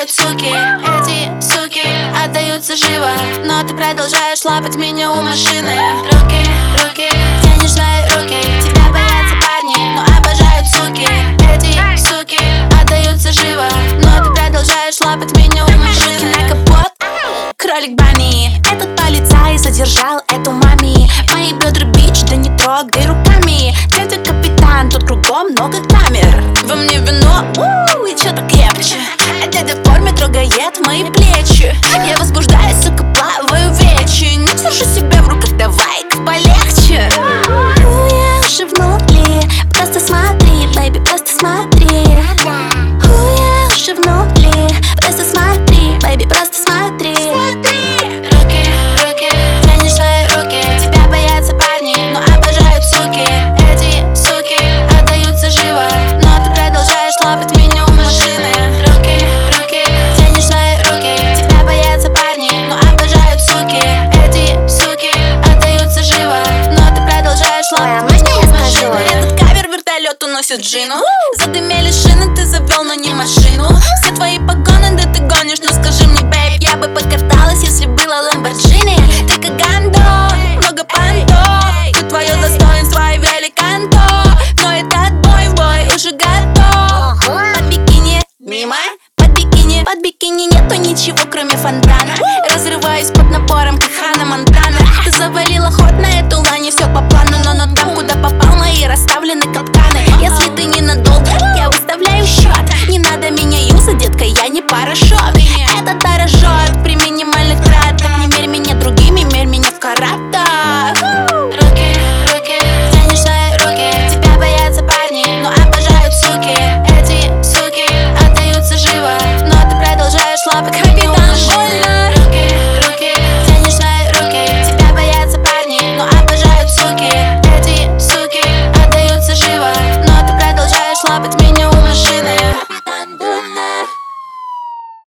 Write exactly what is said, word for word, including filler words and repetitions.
обожают суки. Эти суки отдаются живо, но ты продолжаешь лапать меня у машины. Руки, руки, тянешь свои руки. Тебя боятся парни, но обожают суки. Эти суки отдаются живо, но ты продолжаешь лапать меня у машины. На капот, кролик Бани. Этот полицай задержал эту мами. Мои бедра, бич, да не трогай руками. Дядя капитан, тут кругом много камер. Во мне вино, уу, и чё-то крепче. А дядя в форме трогает мои плечи. Я возбуждаюсь, сука, плаваю в речи. Не держи себя в руках, давай-ка полегче. У, я уже внутри, просто смотри, бэйби, просто смотри. У, я уже внутри, просто смотри, бэйби, просто смотри. Руки, руки, тянешь свои руки. Тебя боятся парни, но обожают суки. Эти суки отдаются живо, но ты продолжаешь лапать меня у машины. Руки, руки, тянешь свои руки. Тебя боятся парни, но обожают суки. Эти суки отдаются живо, но ты продолжаешь лапать меня у машины. Этот кавер вертолет уносит Джину. Задымели шины, ты завел, но не машину. Все твои погоны, да ты гонишь, но скажи мне, бэйб, я бы покаталась, если была Ламборджини. Ты как гандон, много понтов. Тут твое достоинство и великанто. Но этот бой, бой уже готов. Под бикини, мимо, под бикини, под бикини нету ничего, кроме фонтана. Разрываюсь под напором, как Ханна Монтана. Ты завалила ход на эту лани, все по плану, но, но там, куда попал, мои расставлены